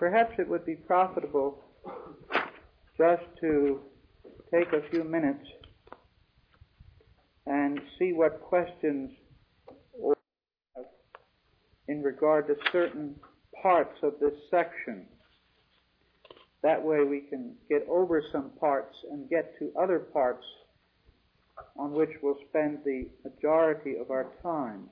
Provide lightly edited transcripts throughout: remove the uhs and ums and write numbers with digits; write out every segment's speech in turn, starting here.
perhaps it would be profitable just to take a few minutes and see what questions in regard to certain parts of this section. That way we can get over some parts and get to other parts on which we'll spend the majority of our time.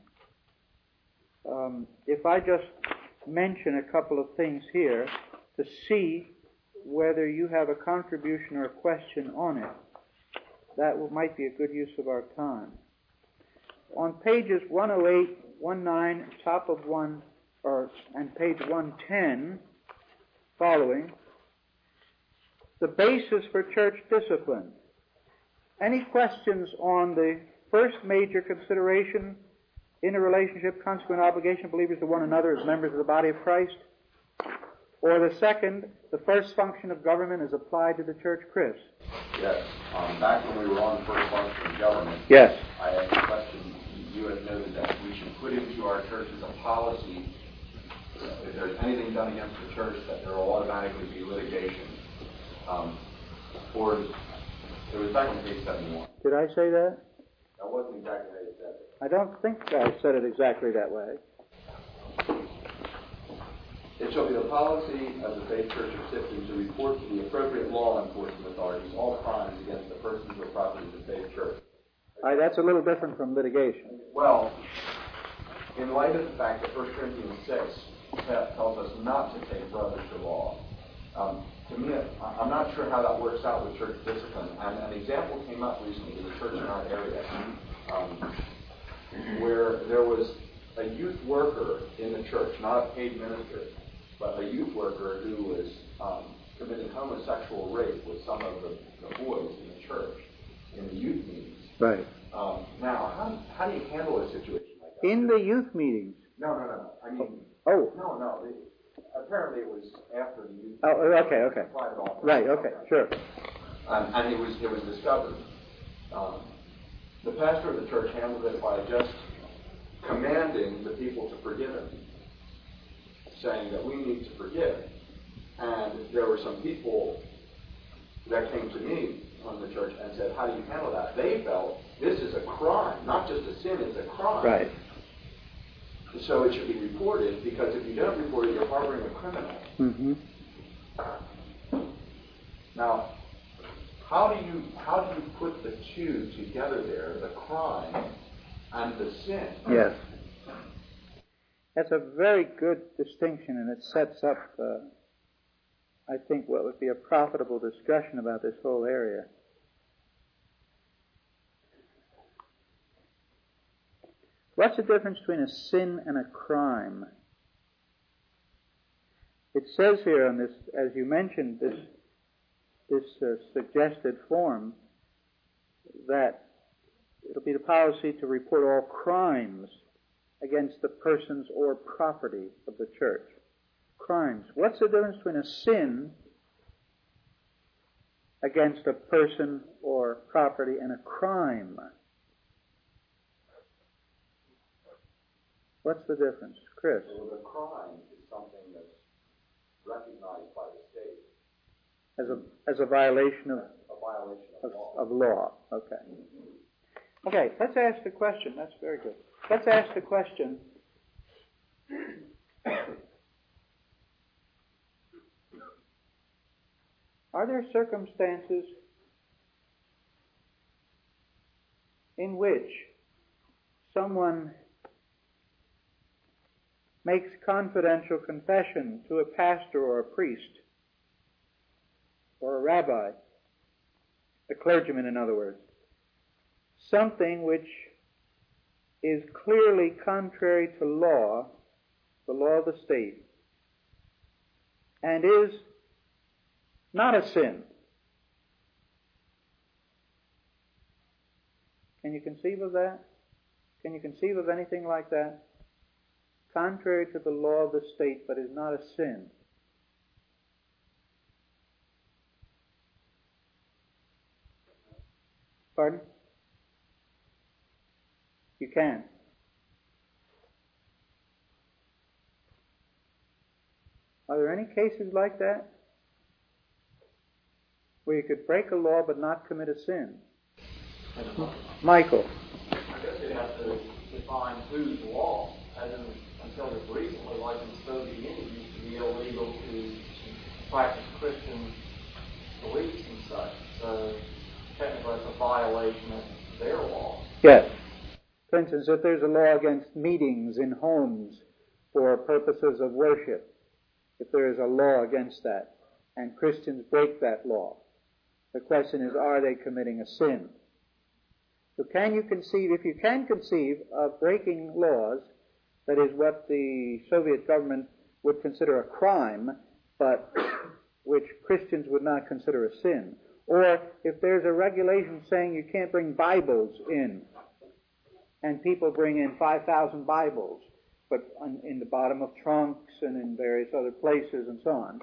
If I just mention a couple of things here to see whether you have a contribution or a question on it, that might be a good use of our time. On pages 108, 19, top of and page 110, following, the basis for church discipline. Any questions on the first major consideration, in a relationship, consequent obligation of believers to one another as members of the body of Christ? Or the second, the first function of government is applied to the church, Chris? Yes. Back when we were on first function of government, yes, I asked a question. You had noted that we should put into our churches a policy, if there's anything done against the church, that there will automatically be litigation. It was back on page 71. Did I say that? That wasn't exactly how you said it. I don't think I said it exactly that way. It shall be the policy of the faith church of Sifton to report to the appropriate law enforcement authorities all crimes against the persons or properties of the faith church. That's a little different from litigation. Well, in light of the fact that 1 Corinthians 6 tells us not to take brothers to law, to me, I'm not sure how that works out with church discipline. And an example came up recently in a church in our area where there was a youth worker in the church, not a paid minister, but a youth worker who was committing homosexual rape with some of the boys in the church in the youth meetings. Right. Now, how do you handle a situation like that? In the youth meetings? No. I mean, oh. No. Apparently it was after the youth. Oh, okay. Right, okay, sure. And it was discovered. The pastor of the church handled it by just commanding the people to forgive him, saying that we need to forgive. And there were some people that came to me from the church and said, how do you handle that? They felt this is a crime, not just a sin, it's a crime. Right. So it should be reported, because if you don't report it, you're harboring a criminal. Mm-hmm. Now, how do you put the two together there, the crime and the sin? Yes. That's a very good distinction, and it sets up, I think, what would be a profitable discussion about this whole area. What's the difference between a sin and a crime? It says here on this, as you mentioned, this suggested form, that it'll be the policy to report all crimes against the persons or property of the church. Crimes. What's the difference between a sin against a person or property and a crime? What's the difference? Chris? Well, the crime is something that's recognized by the state. As a violation of... A violation law. Of law. Okay. Okay, let's ask the question. That's very good. Let's ask the question. Are there circumstances in which someone makes confidential confession to a pastor or a priest or a rabbi, a clergyman, in other words, something which is clearly contrary to law, the law of the state, and is not a sin? Can you conceive of that? Can you conceive of anything like that? Contrary to the law of the state, but is not a sin. Pardon? You can. Are there any cases like that? Where you could break a law but not commit a sin? Michael. I guess you'd have to define whose law. As in, until recently, like in the Soviet Union, it used to be illegal to practice Christian beliefs and such. So technically it's a violation of their law. Yes. For instance, if there's a law against meetings in homes for purposes of worship, if there is a law against that, and Christians break that law, the question is, are they committing a sin? So can you conceive, if you can conceive of breaking laws, that is what the Soviet government would consider a crime, but which Christians would not consider a sin. Or if there's a regulation saying you can't bring Bibles in, and people bring in 5,000 Bibles, but in the bottom of trunks and in various other places and so on.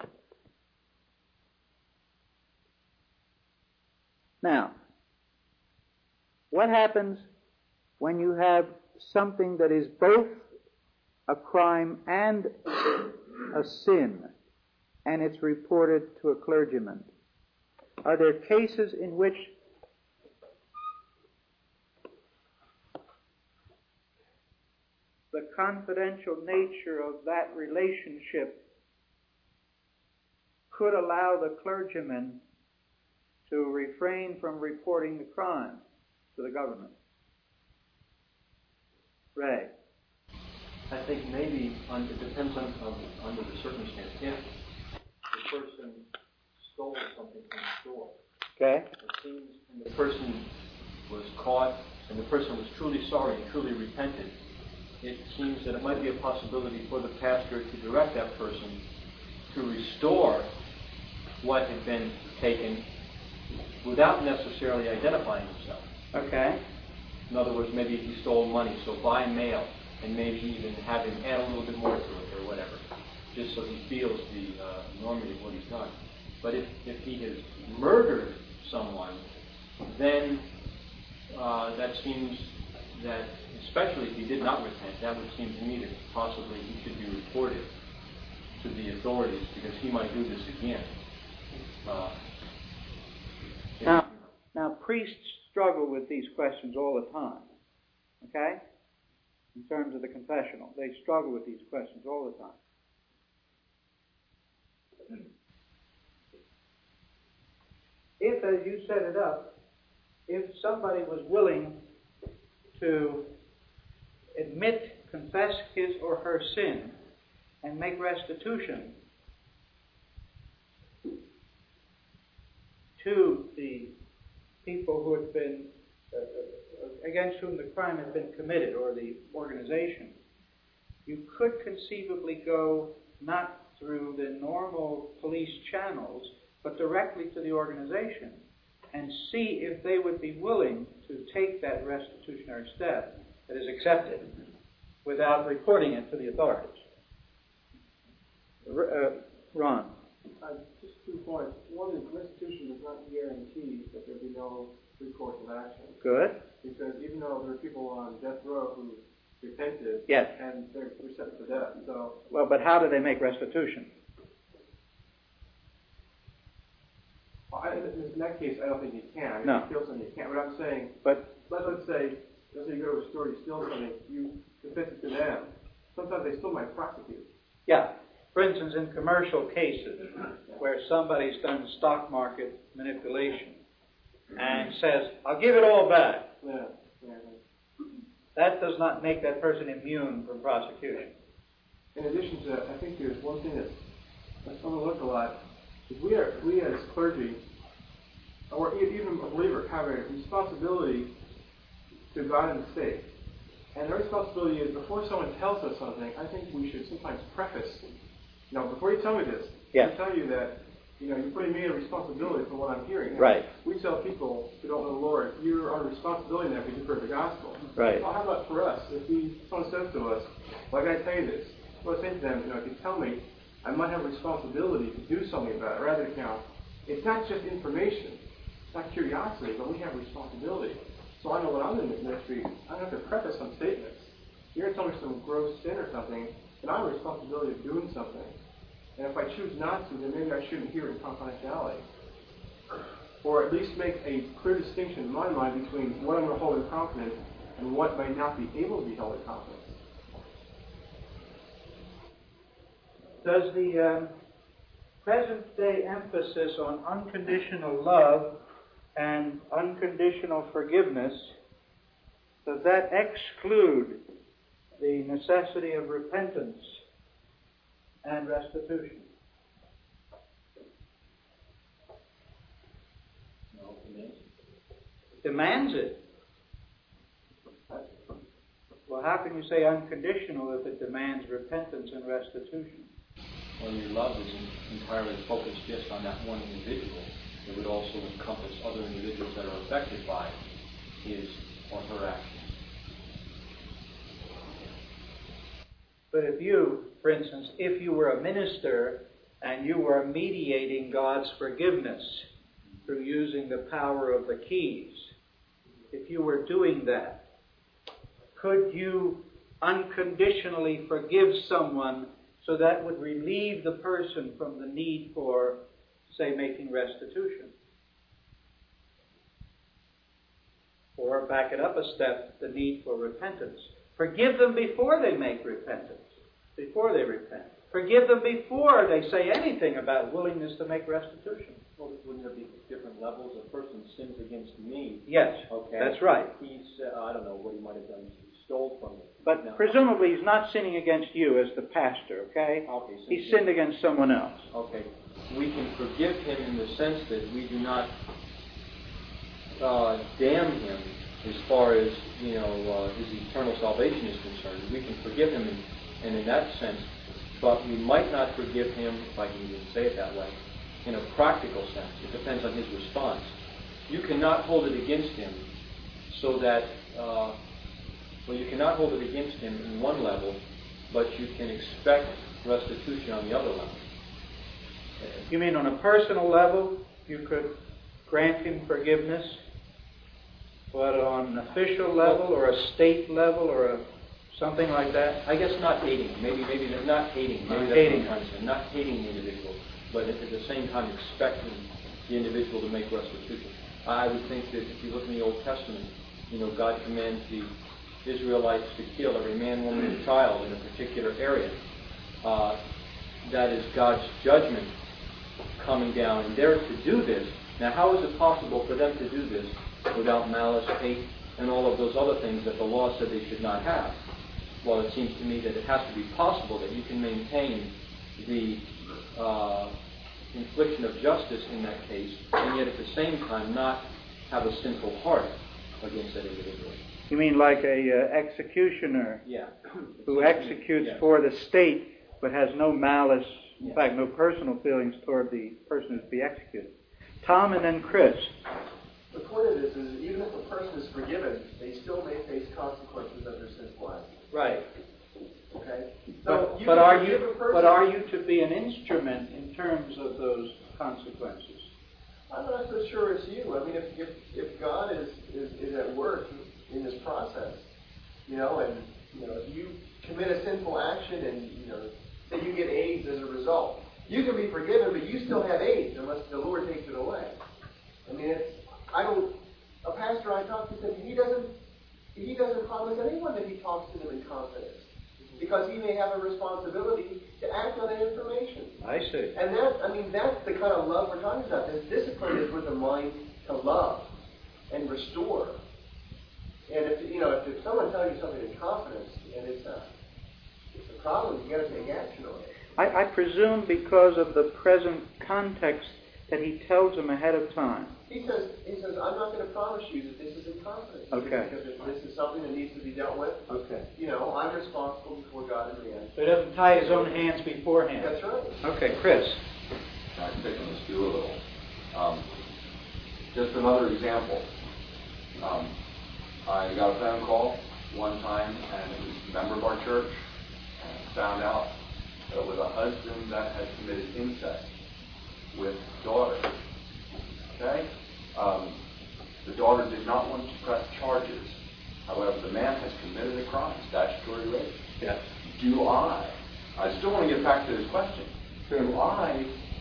Now, what happens when you have something that is both a crime and a sin, and it's reported to a clergyman? Are there cases in which the confidential nature of that relationship could allow the clergyman to refrain from reporting the crime to the government? Ray. I think maybe it depends on under the circumstance. If the person stole something from the store, Okay. it seems, and the person was caught, and the person was truly sorry and truly repented, it seems that it might be a possibility for the pastor to direct that person to restore what had been taken without necessarily identifying himself. Okay. In other words, maybe he stole money, so by mail, and maybe even have him add a little bit more to it or whatever, just so he feels the enormity of what he's done. But if he has murdered someone, then that seems that, especially if he did not repent, that would seem to me that possibly he should be reported to the authorities because he might do this again. Now, priests struggle with these questions all the time, okay? In terms of the confessional, they struggle with these questions all the time. If, as you set it up, if somebody was willing to confess his or her sin, and make restitution to the people who had been, against whom the crime had been committed, or the organization, you could conceivably go not through the normal police channels, but directly to the organization and see if they would be willing to take that restitutionary step that is accepted without reporting it to the authorities. Ron. Just 2 points. One is restitution does not guarantee that there be no recourse of action. Good. Because even though there are people on death row who repented, yes, and they're sentenced to death, so... Well, but how do they make restitution? In that case, I don't think you can. I mean, no. If you steal something, you can't. But I'm saying, but let's say you go to a store, you steal something, you confess it to them. Sometimes they still might prosecute. Yeah. For instance, in commercial cases where somebody's done stock market manipulation and says, I'll give it all back. Yeah. That does not make that person immune from prosecution. In addition to that, I think there's one thing that's overlooked a lot. Is we as clergy, or even a believer, have a responsibility to God and the state. And the responsibility is, before someone tells us something, I think we should sometimes preface, before you tell me this, I tell you that, you're putting me in responsibility for what I'm hearing. Right. We tell people who don't know the Lord, you're on responsibility now because you've heard the gospel. Right. Well, how about for us? If someone says to us, well, I got to tell you this, well, I say to them, if you tell me, I might have a responsibility to do something about it. Rather, it's not just information, it's not curiosity, but we have responsibility. So I know when I'm in this ministry, I have to preface some statements. You're going to tell me some gross sin or something, and I have a responsibility of doing something. And if I choose not to, then maybe I shouldn't hear it in confidentiality. Or at least make a clear distinction in my mind between what I'm going to hold in confidence and what might not be able to be held in confidence. Does the present-day emphasis on unconditional love and unconditional forgiveness, does that exclude the necessity of repentance and restitution? No, it Demands it. Well, how can you say unconditional if it demands repentance and restitution? Well, your love isn't entirely focused just on that one individual. It would also encompass other individuals that are affected by his or her actions. But if you, for instance, if you were a minister and you were mediating God's forgiveness through using the power of the keys, if you were doing that, could you unconditionally forgive someone so that would relieve the person from the need for, say, making restitution? Or back it up a step, the need for repentance. Forgive them before they make repentance, before they repent. Forgive them before they say anything about willingness to make restitution. Well, wouldn't there be different levels? A person sins against me. Yes, okay, that's right. He's, I don't know what he might have done. He stole from me. But no. Presumably he's not sinning against you as the pastor, okay? He's sinned against someone else. Okay. We can forgive him in the sense that we do not damn him as far as, his eternal salvation is concerned. We can forgive him and in that sense, but we might not forgive him, if I can even say it that way, in a practical sense. It depends on his response. You cannot hold it against him so that, you cannot hold it against him in one level, but you can expect restitution on the other level. You mean on a personal level, you could grant him forgiveness, but on an official level or a state level or something like that? I guess not hating. Maybe not hating. Maybe that's hating. what I'm trying to say. Not hating the individual, but at the same time expecting the individual to make restitution. I would think that if you look in the Old Testament, God commands the Israelites to kill every man, woman, and child in a particular area. That is God's judgment coming down, and they're to do this. Now, how is it possible for them to do this without malice, hate, and all of those other things that the law said they should not have? Well, it seems to me that it has to be possible that you can maintain the infliction of justice in that case, and yet at the same time not have a sinful heart against that individual. You mean like a executioner who executes for the state but has no malice, in fact, no personal feelings toward the person who's to be executed. Tom and then Chris. The point of this is even if a person is forgiven, they still may face consequences of their sinful acts. Right. Okay? So but are you to be an instrument in terms of those consequences? I'm not so sure it's you. I mean, if God is at work in this process, if you commit a sinful action and, say you get AIDS as a result, you can be forgiven, but you still have AIDS unless the Lord takes it away. I mean, a pastor I talked to said he doesn't promise anyone that he talks to them in confidence because he may have a responsibility to act on that information. I see. And that's the kind of love we're talking about. This discipline is with the mind to love and restore. And if someone tells you something in confidence and it's a problem, you got to take action on it. I presume because of the present context that he tells them ahead of time. He says, I'm not going to promise you that this is in confidence. Okay. Because if this is something that needs to be dealt with, okay. I'm responsible before God in the end. So he doesn't tie his own hands beforehand. That's right. Okay, Chris. I pick on this too a little. Just another example. I got a phone call one time, and it was a member of our church, and found out that it was a husband that had committed incest with daughter. Okay? The daughter did not want to press charges. However, the man has committed a crime, statutory rape. Yes. I still want to get back to this question. Do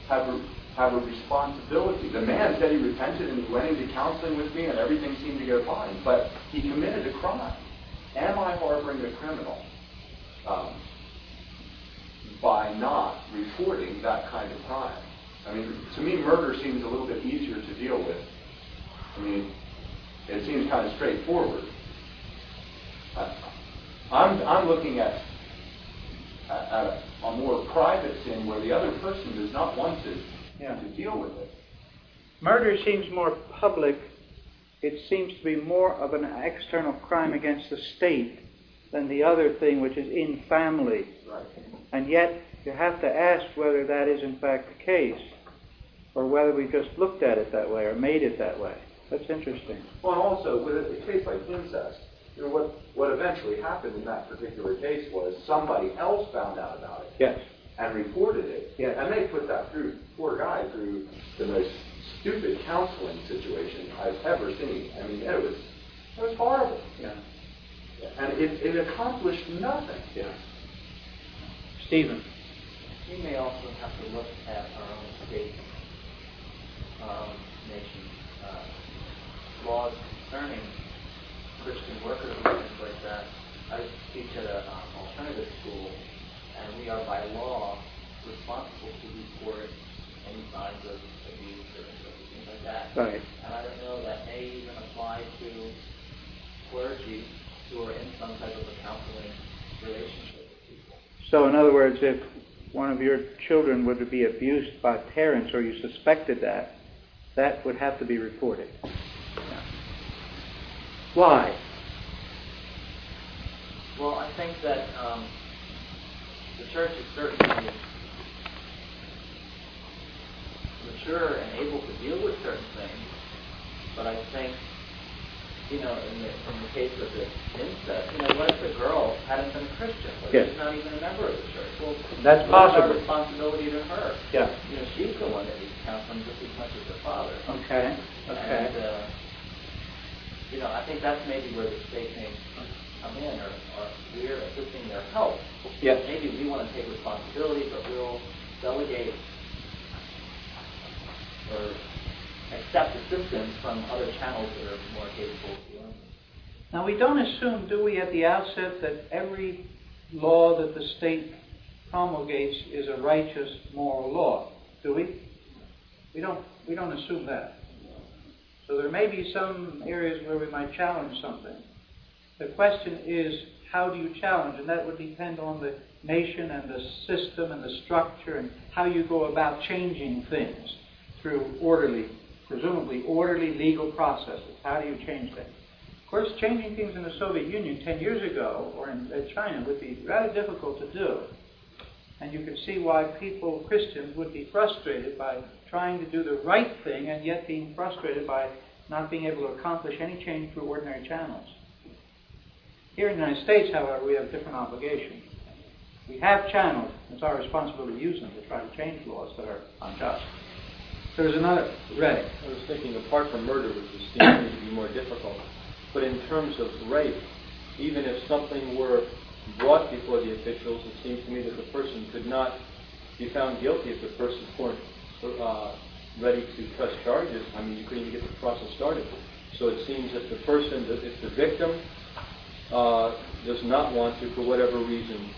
have a responsibility. The man said he repented and he went into counseling with me and everything seemed to go fine, but he committed a crime. Am I harboring a criminal by not reporting that kind of crime? I mean, to me, murder seems a little bit easier to deal with. I mean, it seems kind of straightforward. I'm looking at a more private sin where the other person does not want to deal with it. Murder seems more public. It seems to be more of an external crime against the state than the other thing, which is in family. Right. And yet, you have to ask whether that is in fact the case, or whether we just looked at it that way or made it that way. That's interesting. Well, and also, with a case like incest, what eventually happened in that particular case was somebody else found out about it. Yes. And reported it. Yes. And they put that poor guy through the most stupid counseling situation I've ever seen. I mean, it was horrible. Yeah. And it accomplished nothing. Yeah. Stephen. We may also have to look at our own state, our own nation, laws concerning Christian workers and things like that. I teach at an alternative school, and we are by law responsible to report any signs of abuse or things like that. Right. And I don't know, that may even apply to clergy who are in some type of a counseling relationship with people. So, in other words, if one of your children were to be abused by parents, or you suspected that, that would have to be reported. Yeah. Why? Well, I think that the church is certainly mature and able to deal with certain things, but I think, from the case of this incest, what if the girl hadn't been a Christian? What if she's not even a member of the church? Well, that's possible. Our responsibility to her. Yeah. She's the one that needs counseling just as much as her father. Okay. And, I think that's maybe where the state may come in, or we're assisting their help. Yes. Maybe we want to take responsibility, but we'll delegate or accept assistance from other channels that are more capable of doing it. Now, we don't assume, do we, at the outset, that every law that the state promulgates is a righteous moral law, do we? We don't assume that. So there may be some areas where we might challenge something. The question is, how do you challenge? And that would depend on the nation and the system and the structure and how you go about changing things through presumably orderly legal processes. How do you change things? Of course, changing things in the Soviet Union 10 years ago or in China would be rather difficult to do. And you can see why Christians, would be frustrated by trying to do the right thing and yet being frustrated by not being able to accomplish any change through ordinary channels. Here in the United States, however, we have a different obligation. We have channels. It's our responsibility to use them to try to change laws that are unjust. So there's another. Ray. I was thinking, apart from murder, which seems to be more difficult, but in terms of rape, even if something were brought before the officials, it seems to me that the person could not be found guilty if the person weren't ready to press charges. I mean, you couldn't even get the process started. So it seems that if the victim does not want to, for whatever reason,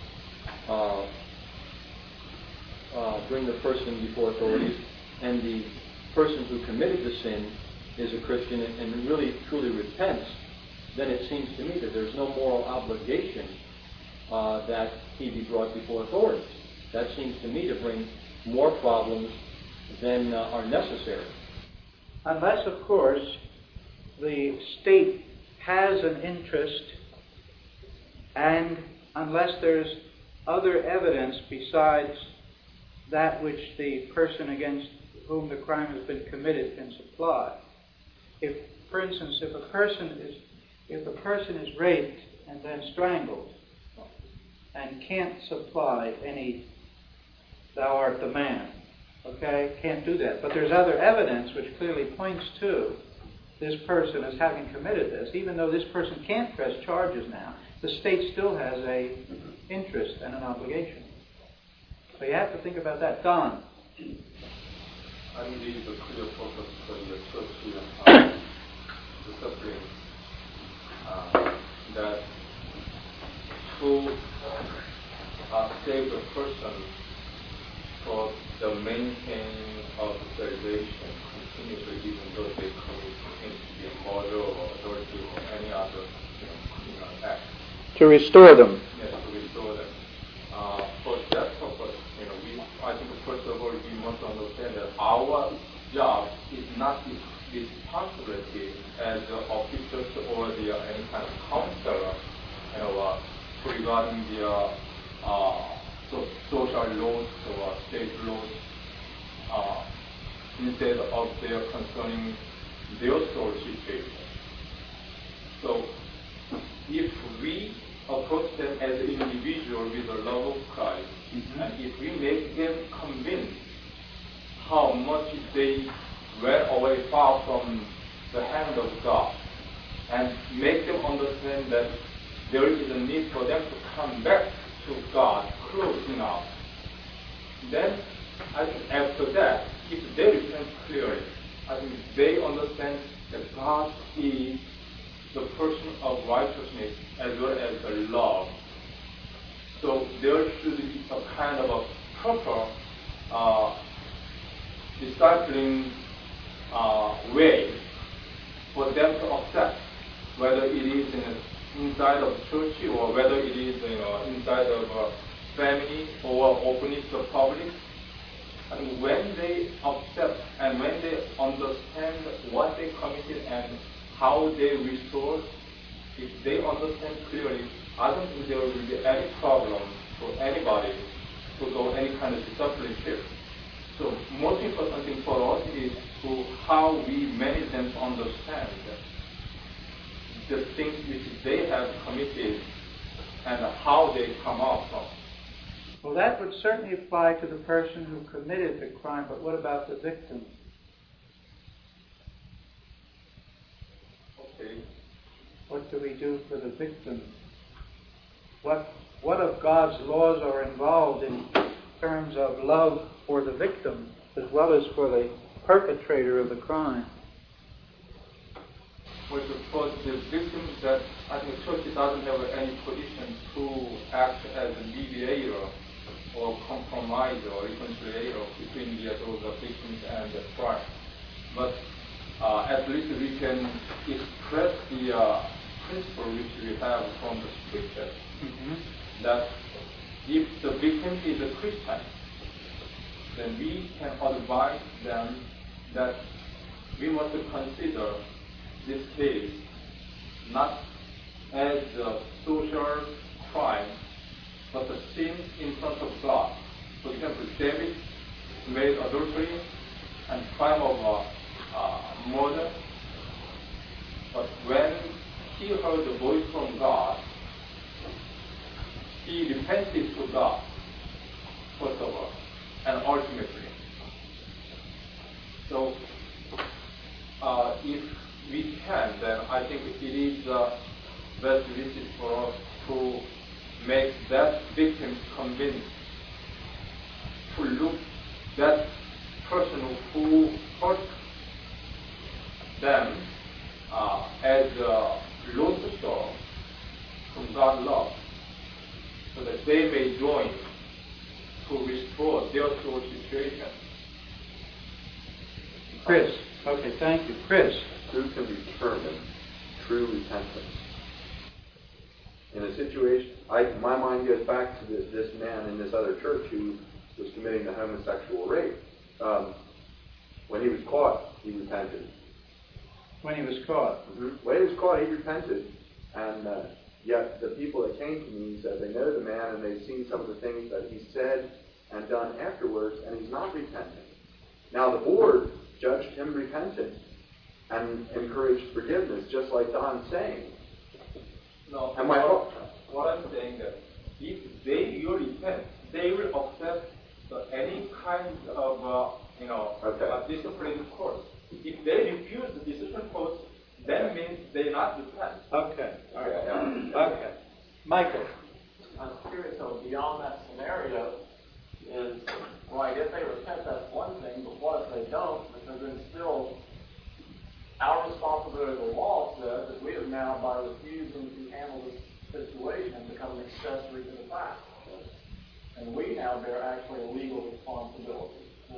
bring the person before authorities, and the person who committed the sin is a Christian and really truly repents, then it seems to me that there's no moral obligation that he be brought before authorities. That seems to me to bring more problems than are necessary. Unless, of course, the state has an interest, and unless there's other evidence besides that which the person against whom the crime has been committed can supply. If, for instance, if a person is raped and then strangled and can't supply any "thou art the man," okay, can't do that. But there's other evidence which clearly points to this person as having committed this. Even though this person can't press charges now, the state still has a interest and an obligation. So you have to think about that. Don. the maintenance of salvation continuously, even though they commit things to be murder or adultery or any other criminal act. To restore them. Yes, to restore them. For that purpose, I think first of all we must understand that our job is not responsibility as officers or any kind of counselor, regarding the social laws or state laws, instead of their concerning their soul situation. So, if we approach them as an individual with the love of Christ, and if we make them convinced how much they were away far from the hand of God, and make them understand that there is a need for them to come back to God close enough, then I think after that, if they repent clearly, I think they understand that God is the person of righteousness as well as the love. So there should be a kind of a proper discipling way for them to accept, whether it is inside of church or whether it is inside of a family or opening to the public. And when they accept and when they understand what they committed and how they restored, if they understand clearly, I don't think there will be any problem for anybody to go any kind of discipleship. So most important thing for us is to how we manage them to understand the things which they have committed and how they come out from. Well, that would certainly apply to the person who committed the crime, but what about the victim? Okay. What do we do for the victim? What of God's laws are involved in terms of love for the victim as well as for the perpetrator of the crime? Well, for the victim, that I think the church doesn't have any position to act as a mediator or compromise or reconciliator between those victims and the crime. But at least we can express the principle which we have from the scripture, that if the victim is a Christian, then we can advise them that we must consider this case not as a social crime, but a sin in front of God. For example, David made adultery and crime of murder, but when he heard the voice from God, he repented to God, first of all, and ultimately. So, if we can, then I think it is best visit for us to make that victim convinced to look that person who hurt them as a lost soul from God's love, so that they may join to restore their soul situation. Chris. Okay, thank you. Chris. Who can determine true repentance? In a situation, my mind goes back to this man in this other church who was committing the homosexual rape. When he was caught, he repented. When he was caught? When he was caught, he repented. And yet the people that came to me said they know the man and they've seen some of the things that he said and done afterwards, and he's not repenting. Now the board judged him repentant and encouraged forgiveness, just like Don's saying. No, and what I'm saying that if they will repent, they will accept any kind of discipline course. If they refuse the discipline course, that means they not repent. Okay. All right. Okay. Michael. I was curious, so beyond that scenario is, right, if they repent, that's one thing, but what if they don't? Because then still, our responsibility of the law says that we have now, by refusing to handle this situation, become accessory to the fact. And we now bear actually a legal responsibility.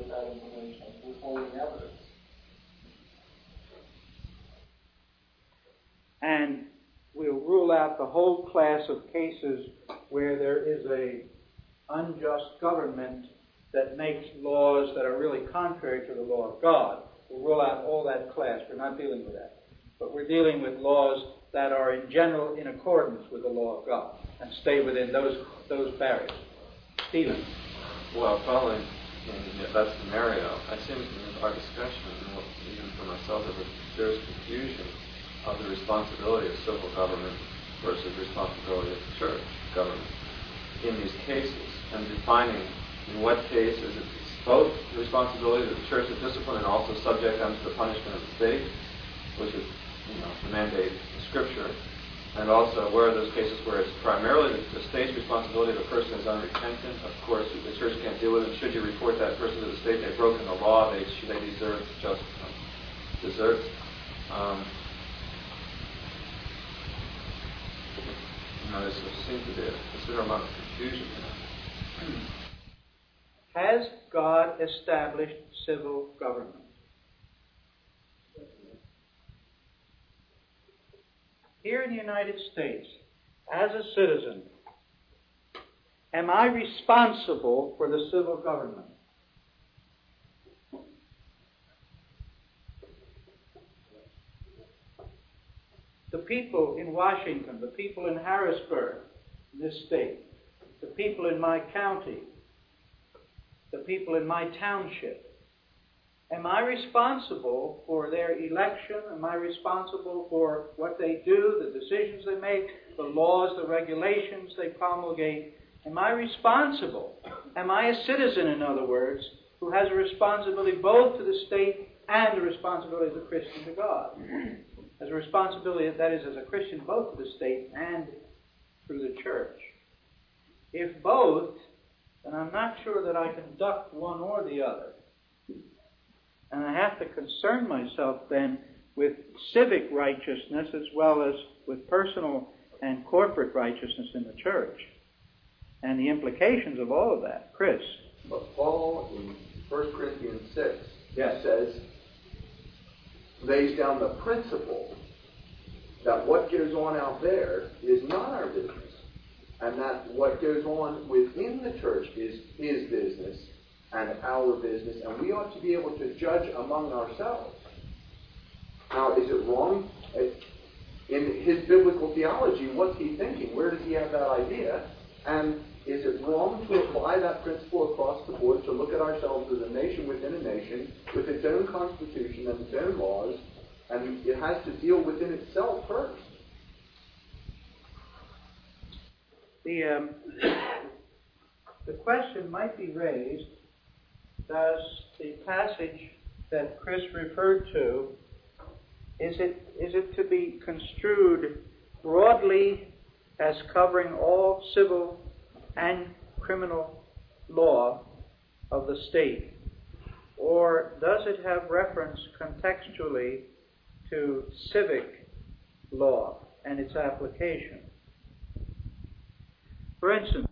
out the whole class of cases where there is a unjust government that makes laws that are really contrary to the law of God. We'll rule out all that class. We're not dealing with that. But we're dealing with laws that are in general in accordance with the law of God and stay within those barriers. Stephen. Well, following in that scenario, I seem in our discussion, and even for myself, there's confusion of the responsibility of civil government versus responsibility of church government in these cases, and defining in what cases it's both the responsibility of the church to discipline and also subject them to the punishment of the state, which is the mandate in Scripture, and also where are those cases where it's primarily the state's responsibility if a person is unrepentant. Of course, the church can't deal with it. Should you report that person to the state, they've broken the law, they deserve just desert. There seems to be a considerable amount of confusion there. Has God established civil government? Here in the United States, as a citizen, am I responsible for the civil government? The people in Washington, the people in Harrisburg, in this state, the people in my county, the people in my township, am I responsible for their election? Am I responsible for what they do, the decisions they make, the laws, the regulations they promulgate? Am I responsible? Am I a citizen, in other words, who has a responsibility both to the state and a responsibility as a Christian to God? As a responsibility, that is, as a Christian, both to the state and through the church. If both, then I'm not sure that I conduct one or the other. And I have to concern myself then with civic righteousness as well as with personal and corporate righteousness in the church. And the implications of all of that. Chris. But Paul in 1 Corinthians 6 says, lays down the principle that what goes on out there is not our business, and that what goes on within the church is his business and our business, and we ought to be able to judge among ourselves. Now, is it wrong? In his biblical theology, what's he thinking? Where does he have that idea? And is it wrong to apply that principle across the board, to look at ourselves as a nation within a nation, with its own constitution and its own laws, and it has to deal within itself first? The question might be raised, does the passage that Chris referred to, is it to be construed broadly as covering all civil and criminal law of the state? Or does it have reference contextually to civic law and its application? For instance,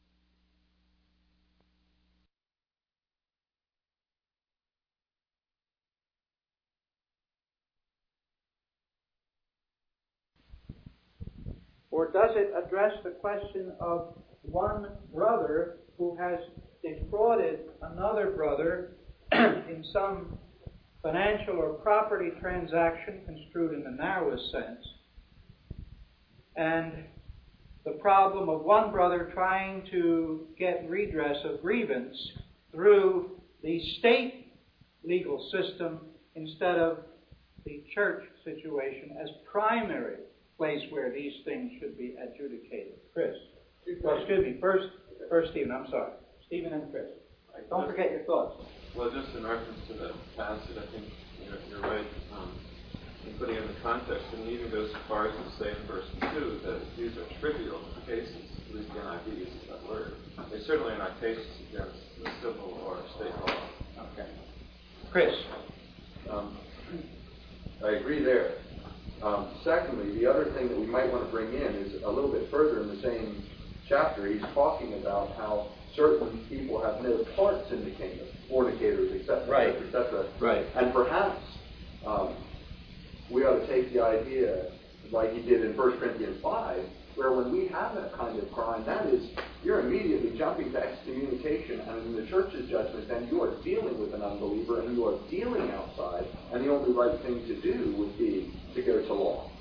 or does it address the question of one brother who has defrauded another brother in some financial or property transaction construed in the narrowest sense, and the problem of one brother trying to get redress of grievance through the state legal system instead of the church situation as primary place where these things should be adjudicated? Chris. Well, excuse me. First Stephen. I'm sorry. Stephen and Chris. Don't forget your thoughts. Well, just in reference to the passage, I think you're right in putting it in the context, and he even goes so far as to say in verse 2 that these are trivial cases, at least the NIV uses that word. They certainly are not cases against the civil or state law. Okay. Chris. I agree there. Secondly, the other thing that we might want to bring in is a little bit further in the same chapter. He's talking about how certain people have no parts in the kingdom, fornicators, etc., right, etc. Right. And perhaps we ought to take the idea like he did in 1 Corinthians 5, where when we have that kind of crime, that is, you're immediately jumping to excommunication, and in the church's judgment, then you are dealing with an unbeliever, and you are dealing outside, and the only right thing to do would be to go to law.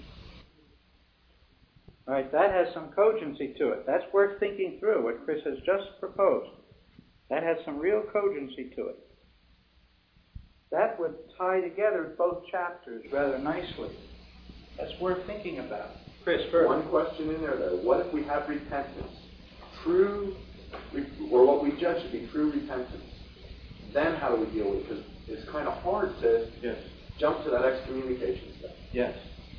All right, that has some cogency to it. That's worth thinking through, what Chris has just proposed. That has some real cogency to it. That would tie together both chapters rather nicely. That's worth thinking about. Chris, first. One question in there, though. What if we have repentance? True, or what we judge to be true repentance. Then how do we deal with it? Because it's kind of hard to jump to that excommunication step. Yes.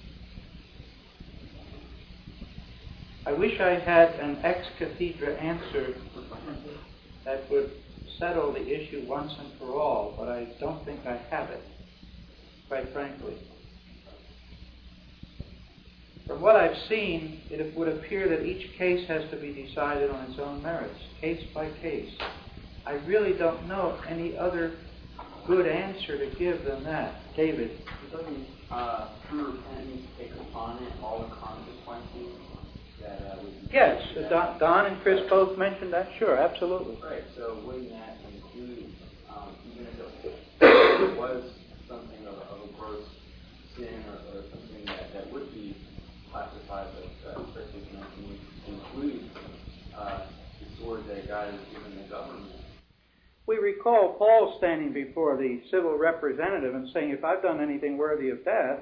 I wish I had an ex cathedra answer that would settle the issue once and for all, but I don't think I have it, quite frankly. From what I've seen, it would appear that each case has to be decided on its own merits, case by case. I really don't know any other good answer to give than that. David? Doesn't true repentance take upon it all the consequences that would be... Yes, Don and Chris both mentioned that. Sure, absolutely. Right, so wouldn't that include, even if it was something of a gross sin or something that would be classified as persecution, would include the sword that God has given the government? We recall Paul standing before the civil representative and saying, if I've done anything worthy of death,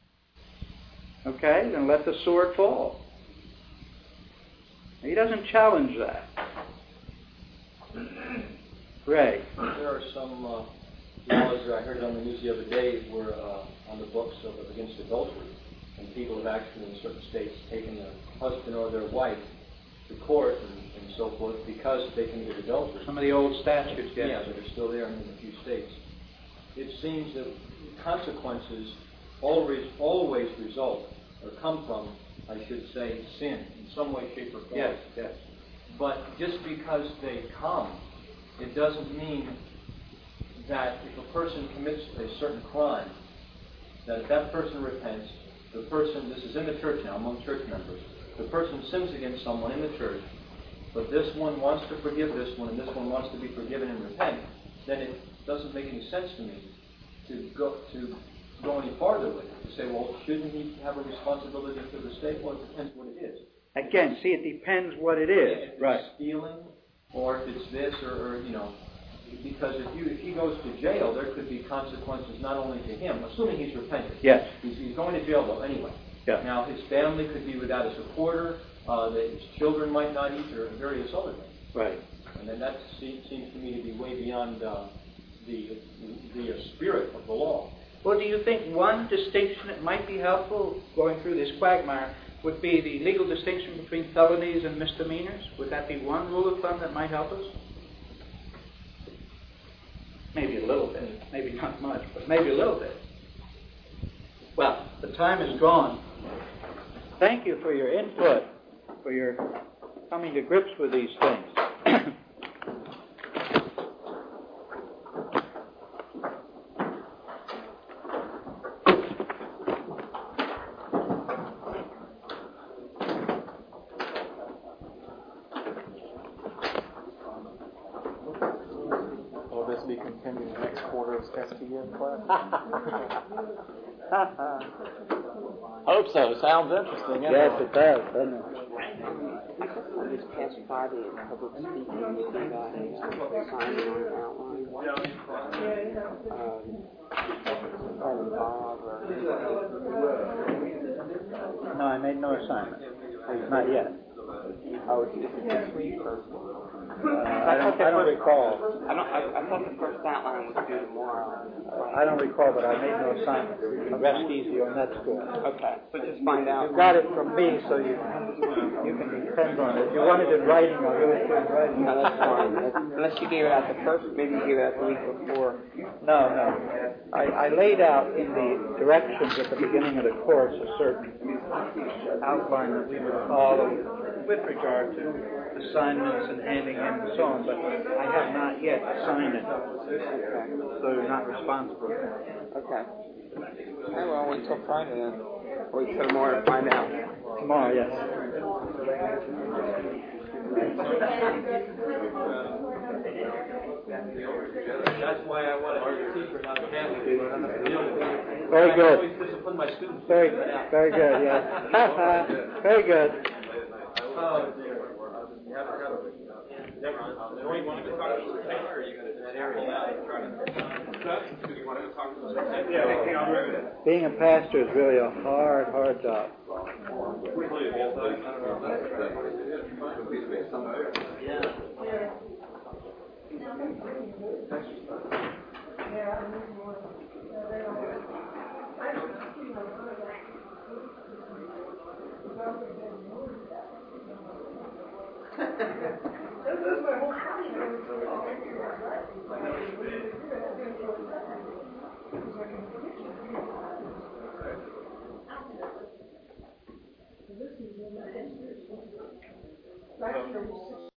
okay, then let the sword fall. He doesn't challenge that. Ray? There are some laws that I heard on the news the other day were on the books against adultery. And people have actually in certain states taken their husband or their wife to court and so forth because they committed adultery. Some of the old statutes, yes. Yeah, that are still there in a few states. It seems that consequences always result or come from, I should say, sin in some way, shape, or form. Yes, yes. But just because they come, it doesn't mean that if a person commits a certain crime, that if that person repents, the person, this is in the church now, among church members, the person sins against someone in the church, but this one wants to forgive this one, and this one wants to be forgiven and repent, then it doesn't make any sense to me to go any farther with it, to say, well, shouldn't he have a responsibility to the state? Well, it depends what it is. Again, see, it depends what it is. If it's stealing, or if it's this, or because if he goes to jail, there could be consequences not only to him, assuming he's repentant. Yes. He's going to jail, though, anyway. Yeah. Now, his family could be without a supporter, his children might not eat, or various other things. Right. And then that seems to me to be way beyond the spirit of the law. Well, do you think one distinction that might be helpful going through this quagmire would be the legal distinction between felonies and misdemeanors? Would that be one rule of thumb that might help us? Maybe a little bit. Maybe not much, but maybe a little bit. Well, the time is gone. Thank you for your input, for your coming to grips with these things. Will this be continued next quarter's STM class? Hope so. Sounds interesting. Yes, it does, doesn't it? This past Friday at public speaking, we got a sign on the outline. Bob or... No, I made no assignment. Not yet. Oh, it's this week or... I don't recall. I thought the first outline was due tomorrow. I don't recall, but I made no assignment. Rest easy on that score. Okay, so just find out. You got it from me, so you can depend on it. If you want it in writing, I'll give it to you in writing. No, that's fine. Unless you gave it out the first, maybe you gave it out the week before. No. I laid out in the directions at the beginning of the course a certain outline that we would follow with regard to assignments and handing in and so on, but I have not yet signed it. So you're not responsible Okay. Hey, well, wait till Friday then. Wait till tomorrow to find out. Tomorrow, yes. That's why I wanted to teach her not Catholic. Very good. I always discipline my students. Very good, yes. Very good. Oh, dear. You want to go talk to the paper, or are you going to that area out and try to... Do you want to talk to the secretary? Being a pastor is really a hard job.